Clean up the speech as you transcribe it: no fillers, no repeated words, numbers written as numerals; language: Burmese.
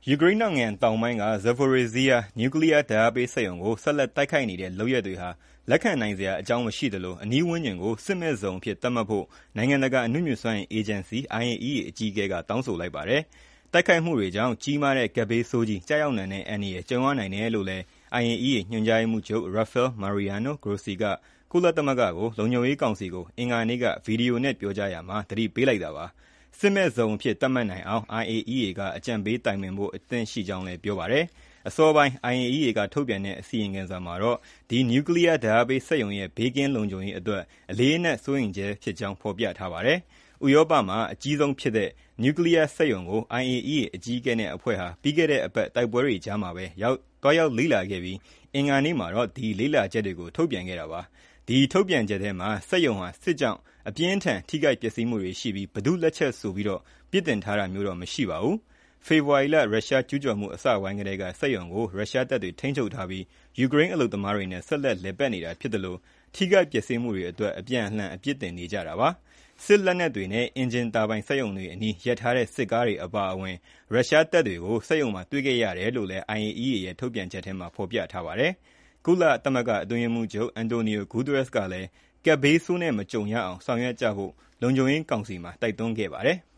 ယူကရိန်းနိုင်ငံတောင်ပိုင်းက Zaporizhzhia နျူကလီးယားဓာတ်အားပေးစက်ရုံကိုဆက်လက်တိုက်ခိုက်နေတဲ့လုပ်ရပ်တွေဟာလက်ခံနိုင်စရာအကြောင်းမရှိသလိုအနီးဝန်းကျင်ကိုစစ်မဲ့ဇုံအဖြစ်သတ်မှတ်ဖို့နိုင်ငံတကာအနုမြူစွမ်းအင်အေဂျင်စီ IAEA အကြီးအကဲကတောင်းဆိုလိုက်ပါတယ်။တိုက်ခိုက်မှုတွေကြောင့်ကြီးမားတဲ့ကပ်ဘေးဆိုးကြီးကျရောက်နိုင်တဲ့အန္တရာယ်ကြုံရနိုင်တယ်လို့လည်း IAEA ညွှန်ကြားရေးမှူးချုပ် Rafael Mariano Grossi ကကုလသမဂ္ဂလုံခြုံရေးကောင်စီကိုအင်္ဂါနေ့ကဗွီဒီယိုနဲ့ပြောကြားရာမှာသတိပေးလိုက်တာပါ။စစ်မဲ့ဇုံအဖြစ်သတ်မှတ်နိုင်အောင် IAEA ကအကြံပေးတိုင်ပင်ဖို့အသင့်ရှိကြောင်းလည်းပြောပါတယ်။အစောပိုင်း IAEA ကထုတ်ပြန်တဲ့အစီရင်ခံစာမှာတော့ဒီနျူကလီးယားဓာတ်အားပေးစက်ရုံရဲ့ဘေးကင်းလုံခြုံရေးအတွက်အလေးအနက်စိုးရိမ်ဆဲဖြစ်ကြောင်းဖော်ပြထားပါတယ်။ဥရောပမှာအကြီးဆုံးဖြစ်တဲ့နျူကလီးယားစက်ရုံကို IAEA အကြီးအကဲနဲ့အဖွဲ့ဟာပြီးခဲ့တဲ့အပတ်တိုက်ပွဲတွေကြားမှာပဲသွားရောက်လေ့လာခဲ့ပြီးအင်္ဂါနေ့မှာတော့ဒီလေ့လာချက်တွေကိုထုတ်ပြန်ခဲ့တာပါ။ဒီထုတ်ပြန်ချက်ထဲမှာစက်ရုံဟာစစ်ကြောင့်အပြင်းအထန်ထိခိုက်ပျက်စီးမှုတွေရှိပြီးဘယ်သူ့လက်ချက်ဆိုပြီးပြစ်တင်ထားတာမျိုးတော့မရှိပါဘူး။ဖေဖော်ဝါရီလရုရှားကျူးကျော်မှုအစပိုင်းကတည်းကစက်ရုံကိုရုရှားတပ်တွေထိန်းချုပ်ထားပြီးယူကရိန်းအလုပ်သမားတွေနဲ့ဆက်လက်လည်ပတ်နေတာဖြစ်သလိုထိခိုက်ပျက်စီးမှုတွေအတွက်အပြန်အလှန်အပြစ်တင်နေကြတာပါ။စစ်လက်နက်တွေနဲ့အင်ဂျင်တာဘိုင်စက်ရုံတွေအနီးရပ်ထားတဲ့စစ်ကားတွေအပါအဝင်ရုရှားတပ်တွေကိုစက်ရုံမှာတွေ့ခဲ့ရတယ်လို့လည်း IAEA ရဲ့ထုတ်ပြန်ချက်ထဲမှာဖော်ပြထားပါတယ်။ကုလသမဂ္ဂအတွင်းရေးမှူးချုပ် Antonio Guterres ကလည်းကပ်ဘေးဆိုးနဲ့မကြုံရအောင်ဆောင်ရွက်ကြဖို့လုံခြုံရေးကောင်စီမှာတိုက်တွန်းခဲ့ပါတယ်။